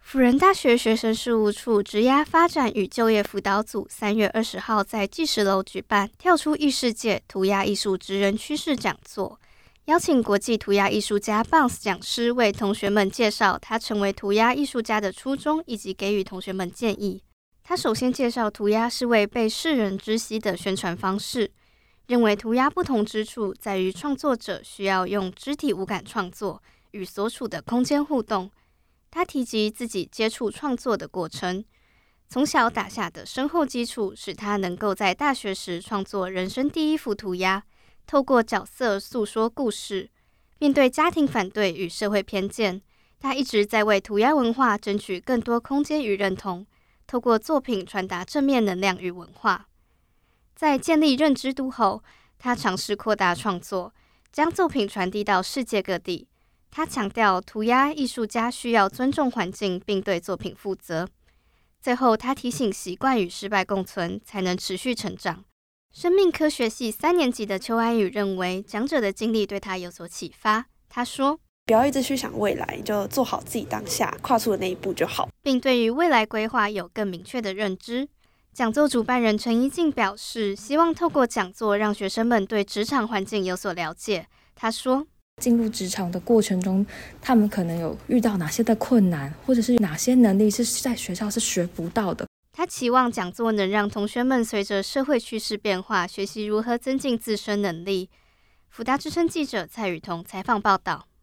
辅仁大学学生事务处职涯发展与就业辅导组3月20号在纪实楼举办跳出异世界涂鸦艺术职人趋势讲座，邀请国际涂鸦艺术家 Bounce 讲师为同学们介绍他成为涂鸦艺术家的初衷，以及给予同学们建议。他首先介绍涂鸦是为被世人知悉的宣传方式，认为涂鸦不同之处在于创作者需要用肢体五感创作，与所处的空间互动。他提及自己接触创作的过程，从小打下的深厚基础使他能够在大学时创作人生第一幅涂鸦，透过角色诉说故事。面对家庭反对与社会偏见，他一直在为涂鸦文化争取更多空间与认同，透过作品传达正面能量与文化。在建立认知度后，他尝试扩大创作，将作品传递到世界各地。他强调，涂鸦艺术家需要尊重环境，并对作品负责。最后，他提醒习惯与失败共存，才能持续成长。生命科学系3年级的邱安宇认为，讲者的经历对他有所启发。他说：“ 不要一直去想未来，就做好自己当下，跨出的那一步就好， 并对于未来规划有更明确的认知。”讲座主办人陈怡静表示，希望透过讲座让学生们对职场环境有所了解。他说：“ 进入职场的过程中，他们可能有遇到哪些的困难，或者是哪些能力是在学校是学不到的。” 他期望讲座能让同学们随着社会趋势变化，学习如何增进自身能力。辅大之声记者蔡雨桐采访报道。